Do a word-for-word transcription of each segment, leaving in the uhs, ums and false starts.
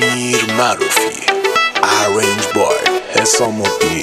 امیر معروفی Arrange by حسام الدین.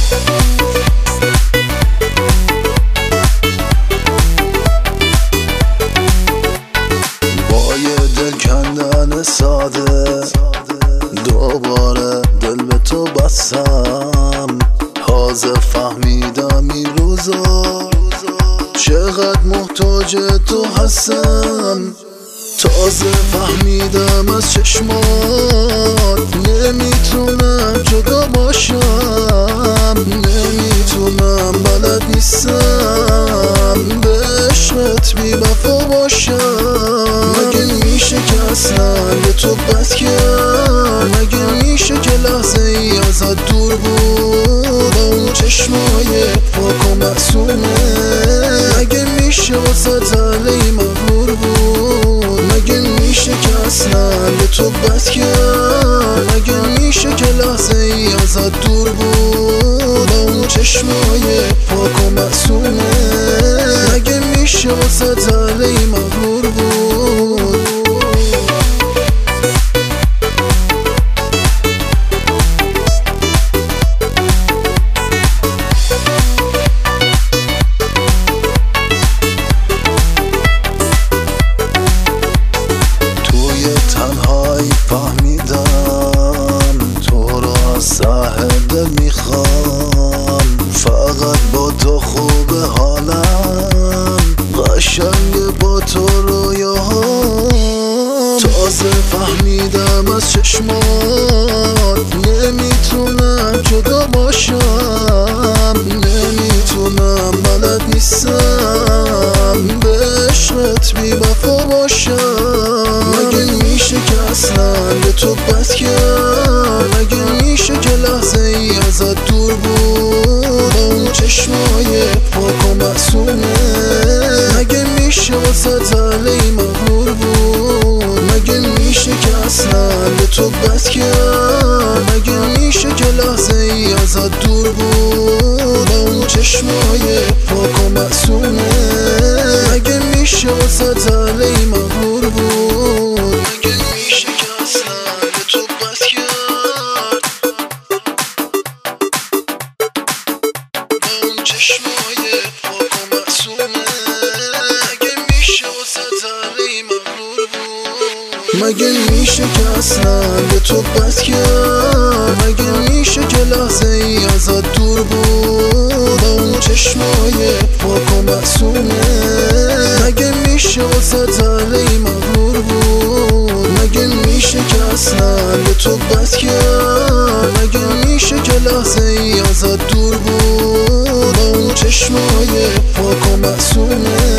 با یه دل کندن ساده دوباره دل به تو بستم. تازه فهمیدم این روزا چقدر محتاج تو هستم. تازه فهمیدم از چشمات نمیتونم جدا باشم. نمیتونم بلد نیستم به عشقت بی وفا باشم. مگه میشه که اصلا به تو بد کرد؟ مگه میشه که لحظه ای ازت دور بود اون چشمای پاک و معصومه؟ مگه میشه واسه تله مغرور بود؟ مگه میشه که اصلا به تو بد کرد؟ مگه میشه که لحظه ای ازت دور بود اون چشمای پاک و معصومه؟ مگه میشه واسه تله مغرور بود؟ فهمیدم تو رو از ته دل میخوام. فقط با تو خوبه حالم، قشنگ با تو رویاهام. تازه فهمیدم از چشمات نمیتونم جدا باشم. نمیتونم بلد نیستم به عشقت بی وفا باشم. مگه میشه که اصلا به تو بد کرد؟ مگه میشه که لحظه ای ازت دور بود اون چشمای پاک و معصومه؟ مگه میشه واسه تله مغرور بود؟ مگه میشه که اصلا به تو بد کرد؟ مگه میشه که لحظه ای ازت دور بود اون چشمای پاک و معصومه؟ مگه میشه واسه تله مغرور بود؟ مگه میشه که اصلا به تو بد کرد اون چشمای پاک و معصومه؟ مگه میشه واسه تله مغرور بود؟ مگه میشه که اصلا به تو بد کرد؟ مگه میشه که لحظه ای ازت دور بود اون چشمای پاک و معصومه؟ مگه میشه واسه تله مغرور بود؟ مگه میشه که اصلا به تو بد کرد؟ مگه میشه که لحظه ای ازت دور بود اون چشمای پاک و معصومه؟